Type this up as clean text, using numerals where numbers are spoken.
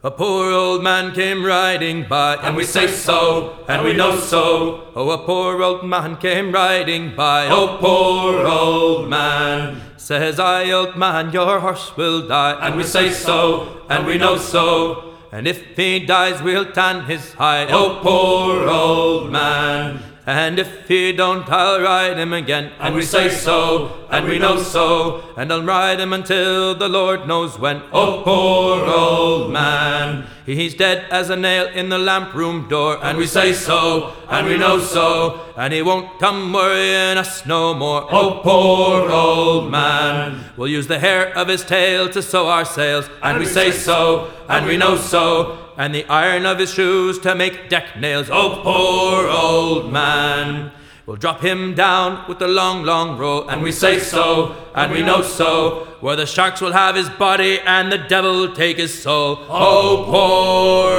A poor old man came riding by, and we say so, and we know so. Oh, a poor old man came riding by. Oh, poor old man. Says I, old man, your horse will die. And we say so, and we know so. And if he dies, we'll tan his hide. Oh, poor old man. And if he don't, I'll ride him again. And we say so, and we know so. And I'll ride him until the Lord knows when. Oh, poor old man. He's dead as a nail in the lamp room door. And we say so, and we know so. And he won't come worrying us no more. Oh, poor old man. We'll use the hair of his tail to sew our sails. And we say so, and we know so. And the iron of his shoes to make deck nails. Oh, poor old man. We'll drop him down with the long, long roll. And we say so, and we know so. Where the sharks will have his body and the devil take his soul. Oh, poor